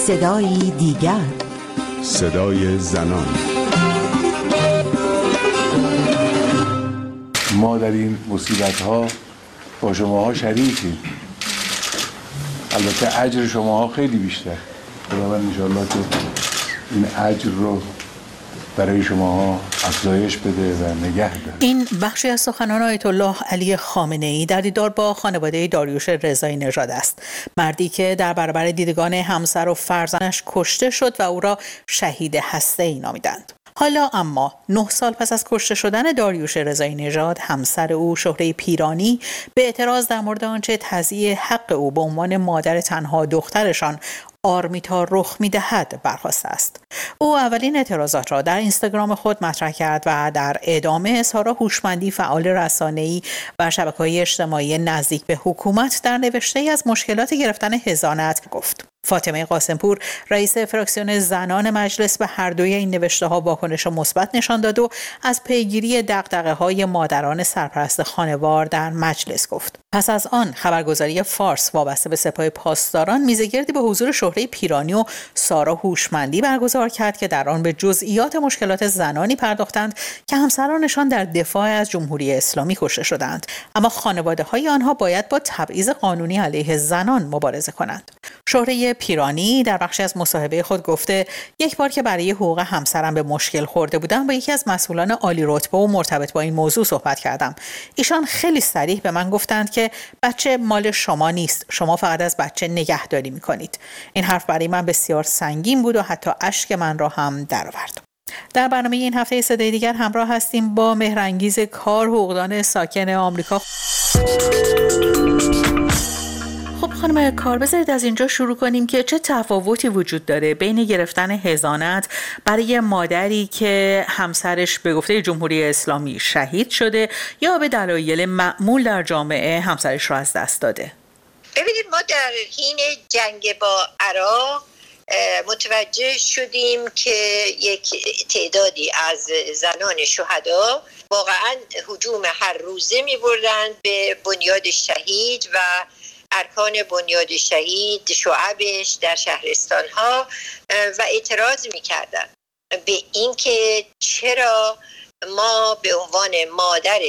صدایی دیگر، صدای زنان. ما در این مصیبت‌ها با شماها شریکیم. البته اجر شماها خیلی بیشتر. خداوند انشاءالله که این اجر رو برای شماها افزایش بده و نگه داره. این بخشی از سخنان آیت الله علی خامنه‌ای در دیدار با خانواده داریوش رضایی نژاد است. مردی که در برابر دیدگان همسر و فرزندش کشته شد و او را شهید هسته‌ای نامیدند. حالا اما 9 سال پس از کشته شدن داریوش رضایی نژاد، همسر او شهره پیرانی به اعتراض در مورد آنچه تضییع حق او به عنوان مادر تنها دخترشان آرمیتا رخ می‌دهد برخاسته است. او اولین اعتراضات را در اینستاگرام خود مطرح کرد و در ادامه سارا هوشمندی، فعال رسانه‌ای و شبکه‌های اجتماعی نزدیک به حکومت، در نوشته‌ای از مشکلات گرفتن حضانت گفت. فاطمه قاسمپور، رئیس فراکسیون زنان مجلس، به هر دوی این نوشته‌ها واکنش مثبت نشان داد و از پیگیری دغدغه‌های مادران سرپرست خانوار در مجلس گفت. پس از آن خبرگزاری فارس وابسته به سپاه پاسداران میزگردی به حضور شهره پیرانی و سارا هوشمندی برگزار کرد که در آن به جزئیات مشکلات زنانی پرداختند که همسرانشان در دفاع از جمهوری اسلامی کشته شدند، اما خانواده‌های آنها باید با تبعیض قانونی علیه زنان مبارزه کنند. شهره پیرانی در بخشی از مصاحبه خود گفته: یک بار که برای حقوق همسرم به مشکل خورده بودم، با یکی از مسئولان عالی رتبه و مرتبط با این موضوع صحبت کردم. ایشان خیلی صریح به من گفتند که بچه مال شما نیست، شما فقط از بچه نگهداری میکنید. این حرف برای من بسیار سنگین بود و حتی اشک من را هم درآورد. در برنامه این هفته صدای دیگر همراه هستیم با مهرانگیز کار، حقوقدان ساکن آمریکا. خب خانم کار، بذارید از اینجا شروع کنیم که چه تفاوتی وجود داره بین گرفتن حضانت برای مادری که همسرش به گفته جمهوری اسلامی شهید شده یا به دلایل معمول در جامعه همسرش رو از دست داده. ببینید، ما در حین جنگ با عراق متوجه شدیم که یک تعدادی از زنان شهدا واقعا هجوم هر روزه می بردن به بنیاد شهید و ارکان بنیاد شهید، شعبش در شهرستان‌ها، و اعتراض می‌کردند به اینکه چرا ما به عنوان مادر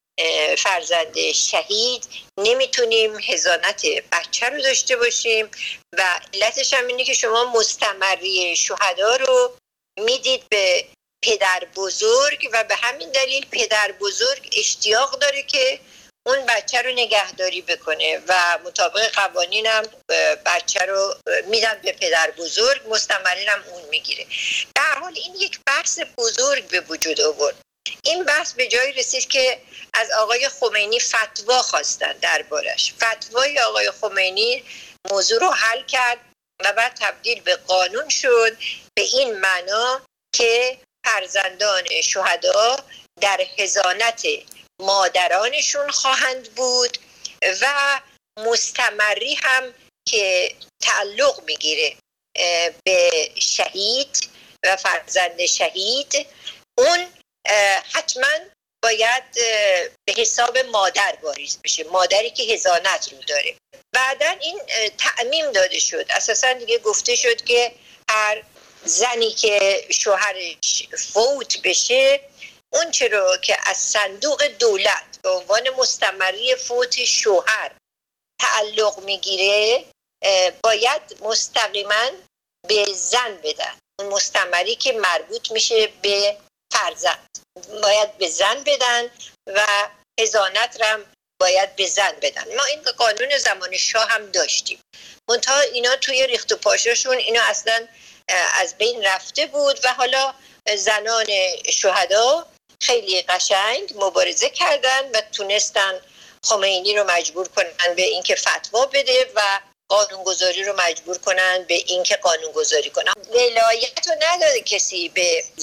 فرزند شهید نمیتونیم حضانت بچه رو داشته باشیم و علتش هم اینه که شما مستمری شهدا رو میدید به پدر بزرگ و به همین دلیل پدر بزرگ اشتیاق داره که اون بچه رو نگهداری بکنه و مطابق قوانین هم بچه رو میدن به پدر بزرگ، مستمرین هم اون میگیره. در حال این یک بحث بزرگ به وجود آورد. این بحث به جایی رسید که از آقای خمینی فتوا خواستن دربارش. فتوای آقای خمینی موضوع رو حل کرد و بعد تبدیل به قانون شد، به این معنا که فرزندان شهدا در حضانت مادرانشون خواهند بود و مستمری هم که تعلق میگیره به شهید و فرزند شهید، اون حتما باید به حساب مادر واریز بشه، مادری که حضانت رو داره. بعدا این تعمیم داده شد، اساسا دیگه گفته شد که هر زنی که شوهرش فوت بشه، اون چرا که از صندوق دولت به عنوان مستمری فوت شوهر تعلق میگیره باید مستقیما به زن بدن. اون مستمری که مربوط میشه به فرزند باید به زن بدن و حضانت هم باید به زن بدن. ما این قانون زمان شاه هم داشتیم، منتها اینا توی ریخت و پاشاشون اینا اصلا از بین رفته بود و حالا زنان شهدا خیلی قشنگ مبارزه کردن و تونستن خمینی رو مجبور کنن به اینکه فتوا بده و قانونگذاری رو مجبور کنن به اینکه قانونگذاری کنن. ولایت رو نداده کسی به زن،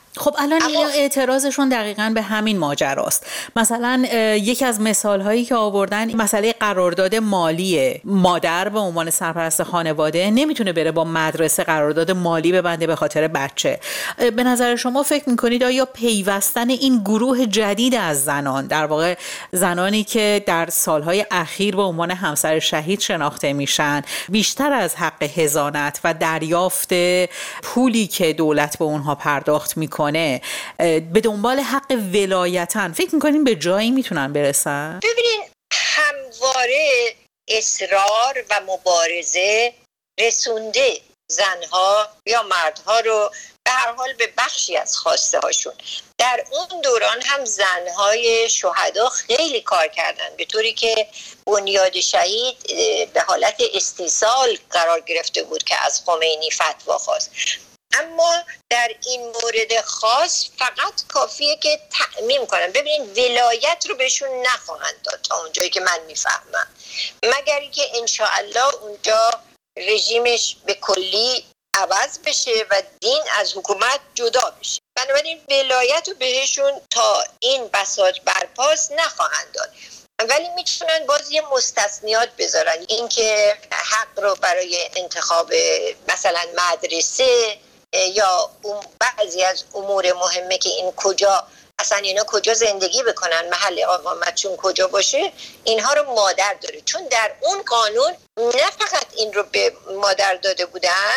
خب الان این اعتراضشون دقیقاً به همین ماجراست. مثلا یکی از مثال‌هایی که آوردن مسئله قرارداد مالی مادر به عنوان سرپرست خانواده نمیتونه بره با مدرسه قرارداد مالی ببنده به خاطر بچه. به نظر شما فکر میکنید آیا پیوستن این گروه جدید از زنان، در واقع زنانی که در سالهای اخیر به عنوان همسر شهید شناخته میشن، بیشتر از حق حضانت و دریافت پولی که دولت به اونها پرداخت میکنه به دنبال حق ولایتن، فکر میکنین به جایی میتونن برسن؟ ببینین، همواره اصرار و مبارزه رسونده زنها یا مردها رو به هر حال به بخشی از خواسته هاشون. در اون دوران هم زنهای شهدا خیلی کار کردن، به طوری که بنیاد شهید به حالت استیصال قرار گرفته بود که از خمینی فتوا خواست. اما در این مورد خاص فقط کافیه که تعمیم کنن. ببینید، ولایت رو بهشون نخواهند داد تا اونجایی که من میفهمم، مگر اینکه انشاءالله اونجا رژیمش به کلی عوض بشه و دین از حکومت جدا بشه. بنابراین ولایت رو بهشون تا این بساط برپاس نخواهند داد، ولی میتونن باز یه مستثنیات بذارن، اینکه حق رو برای انتخاب مثلا مدرسه یا بعضی از امور مهمه که این کجا اصلا اینا کجا زندگی بکنن، محل اقامتشون کجا باشه، اینها رو مادر داره. چون در اون قانون نه فقط این رو به مادر داده بودن،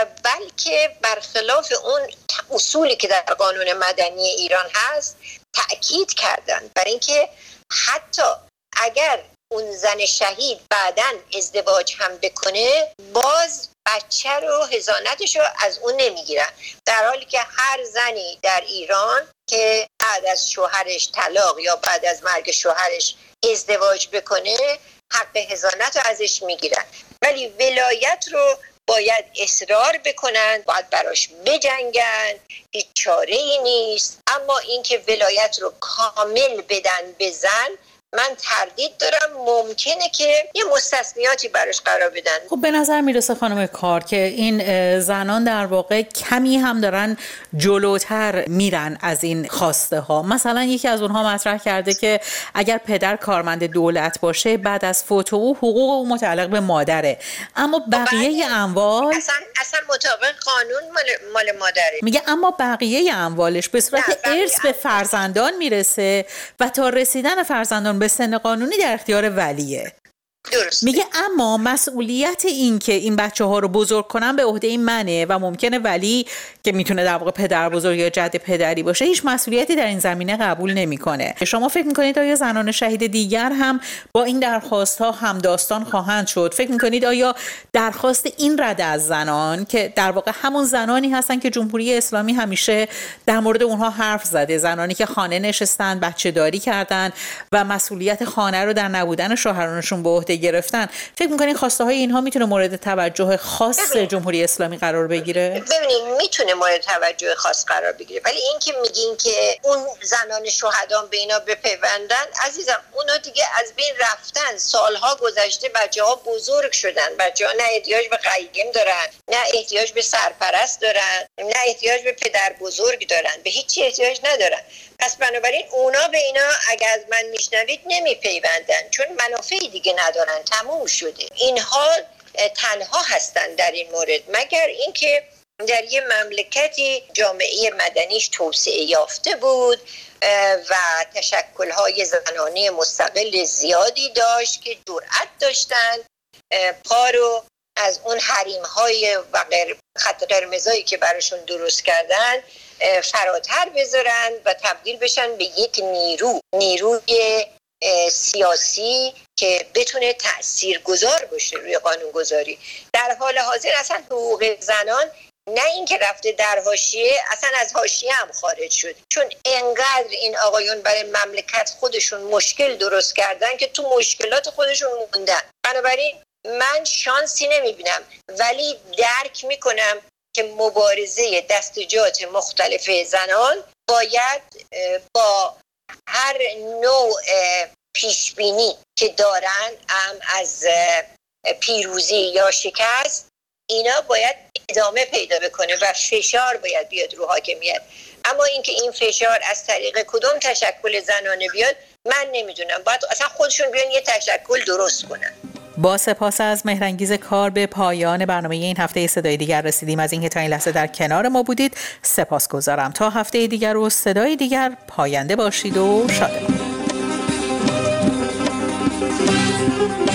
بلکه برخلاف اون اصولی که در قانون مدنی ایران هست تأکید کردن بر اینکه حتی اگر اون زن شهید بعداً ازدواج هم بکنه، باز بچه رو حضانتش رو از اون نمیگیرن، در حالی که هر زنی در ایران که بعد از شوهرش طلاق یا بعد از مرگ شوهرش ازدواج بکنه حق حضانت رو ازش میگیرن. ولی ولایت رو باید اصرار بکنن، باید براش بجنگن، هیچ چاره ای نیست. اما اینکه ولایت رو کامل بدن به زن، من تردید دارم، ممکنه که یه مستثنیاتی براش قرار بدن. خب به نظر میرسه خانم کار که این زنان در واقع کمی هم دارن جلوتر میرن از این خواسته ها. مثلا یکی از اونها مطرح کرده که اگر پدر کارمند دولت باشه، بعد از فوت او حقوق او متعلق به مادره، اما بقیه اموال اصلا مطابق قانون مال مادره. میگه اما بقیه اموالش به صورت ارث به فرزندان میرسه و تا رسیدن فرزندان به سن قانونی در اختیار ولیه. درسته. میگه اما مسئولیت این که این بچه ها رو بزرگ کنن به عهده منه و ممکنه ولی که میتونه در واقع پدر بزرگ یا جد پدری باشه هیچ مسئولیتی در این زمینه قبول نمیکنه. شما فکر میکنید آیا زنان شهید دیگر هم با این درخواست ها همداستان خواهند شد؟ فکر میکنید آیا درخواست این رده از زنان که در واقع همون زنانی هستن که جمهوری اسلامی همیشه در مورد اونها حرف زده، زنانی که خانه نشستن، بچه داری کردن و مسئولیت خانه رو در نبودن شوهرانشون به عهده گرفتن، فکر می‌کنین خواسته های اینها میتونه مورد توجه خاص جمهوری اسلامی قرار بگیره؟ ببینید، میتونه مورد توجه خاص قرار بگیره، ولی این که میگین که اون زنان شهدان به اینا بپیوندن، عزیزم اونا دیگه از بین رفتن، سالها گذشته، بچه‌ها بزرگ شدن، بچه‌ها نه احتیاج به قیم دارن، نه احتیاج به سرپرست دارن، نه احتیاج به پدر بزرگ دارن، به هیچی احتیاج ندارن. پس بنابراین اونا به اینا اگر از من میشنوید نمیپیوندن، چون منافعی دیگه ندارن، تموم شده. اینها تنها هستن در این مورد، مگر اینکه در یه مملکتی جامعه مدنیش توسعه یافته بود و تشکل‌های زنانه مستقل زیادی داشت که جرأت داشتن پا رو از اون حریم‌های و خط قرمزایی که براشون درست کردن فراتر بذارن و تبدیل بشن به یک نیروی سیاسی که بتونه تأثیرگذار باشه روی قانونگذاری. در حال حاضر اصلا حقوق زنان نه اینکه رفته در حاشیه، اصلا از حاشیه هم خارج شد، چون انقدر این آقایون برای مملکت خودشون مشکل درست کردن که تو مشکلات خودشون موندن. بنابراین من شانسی نمیبینم، ولی درک میکنم که مبارزه دستجات مختلف زنان باید با هر نوع پیشبینی که دارن، هم از پیروزی یا شکست، اینا باید ادامه پیدا بکنه و فشار باید بیاد رو حاکمیت. اما اینکه این فشار از طریق کدوم تشکل زنانه بیاد من نمیدونم. باید اصلا خودشون بیان یه تشکل درست کنن. با سپاس از مهرانگیز کار به پایان برنامه این هفته صدای دیگر رسیدیم. از اینکه تا این لحظه در کنار ما بودید سپاسگزارم. تا هفته دیگر و صدای دیگر پاینده باشید و شاد باشید.